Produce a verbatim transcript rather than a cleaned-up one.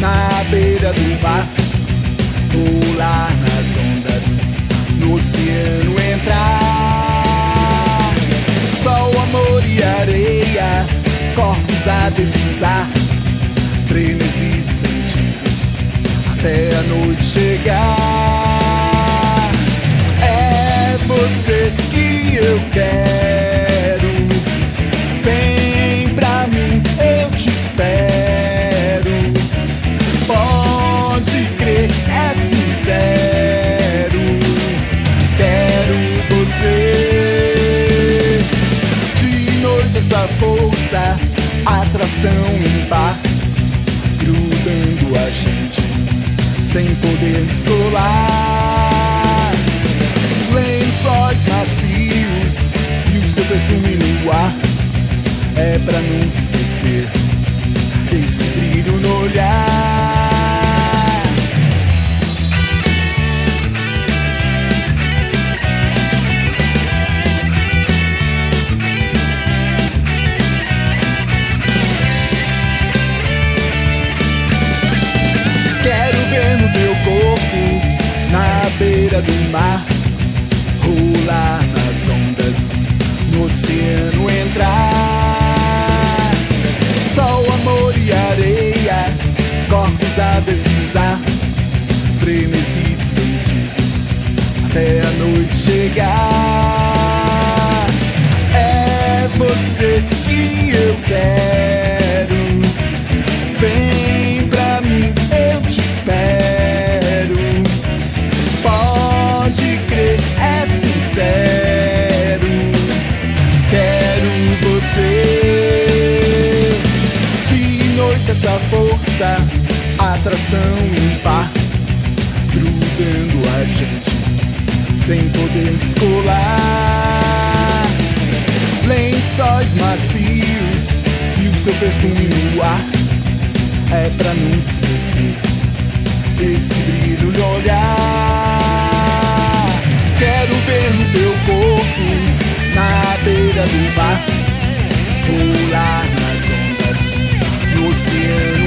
na beira do mar, pular nas ondas, no oceano entrar. Sol, amor e areia, corpos a deslizar, frenesi de sentidos, até a noite chegar. É você que eu quero, vem pra mim, eu te espero. Pode crer, é sincero, quero você. De noite essa força, atração ímpar, grudando a gente, sem poder descolar. Lençóis macios e o seu perfume no ar, é pra nunca esquecer esse brilho no olhar. Quero ver no teu corpo, na beira do mar, rolar nas ondas, no oceano entrar. Sol, amor e areia, corpos a deslizar, frenesi de sentidos, até a noite chegar. É você que eu quero, vem pra mim, eu te espero. Pode crer, é sincero, quero você. De noite essa força, atração ímpar, grudando a gente, sem poder descolar. Lençóis macios e o seu perfume no ar, é pra nunca esquecer esse brilho no olhar. Quero ver no teu corpo, na beira do mar, pular nas ondas, no oceano